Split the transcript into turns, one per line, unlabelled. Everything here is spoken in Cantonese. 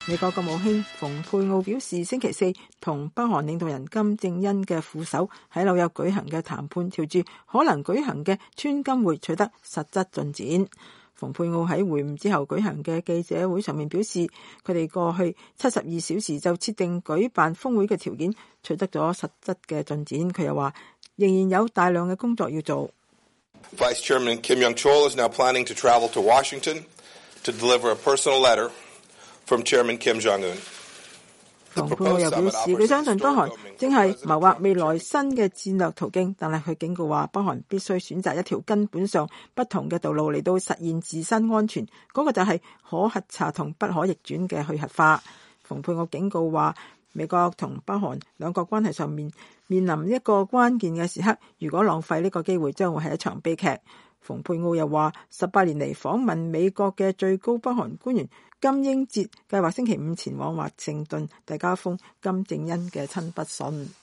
美國國務卿蓬佩奧表示，星期四同北韓領導人金正恩嘅副手喺紐約舉行嘅談判，朝住可能舉行嘅川金會取得實質進展。蓬佩奧喺會晤之後舉行嘅記者會上面表示，佢哋過去72小時就設定舉辦峰會嘅條件，取得咗實質嘅進展。佢又話，仍然有大量嘅工作要做。
Vice Chairman Kim Yong-chol is now planning to travel to Washington to deliver a personal letter from Chairman Kim Jong-un。
蓬佩奧又表示，佢相信北韓正係謀劃未來新嘅戰略途徑，但係佢警告話，北韓必須選擇一條根本上不同嘅道路嚟到實現自身安全，嗰個就係可核查同不可逆轉嘅去核化。蓬佩奧警告話，美國同北韓兩國關係上面臨一個關鍵嘅時刻，如果浪費呢個機會，將會係一場悲劇。蓬佩奧又話，18年嚟訪問美國嘅最高北韓官員金英哲計劃星期五前往華盛頓遞交一封金正恩嘅親筆信。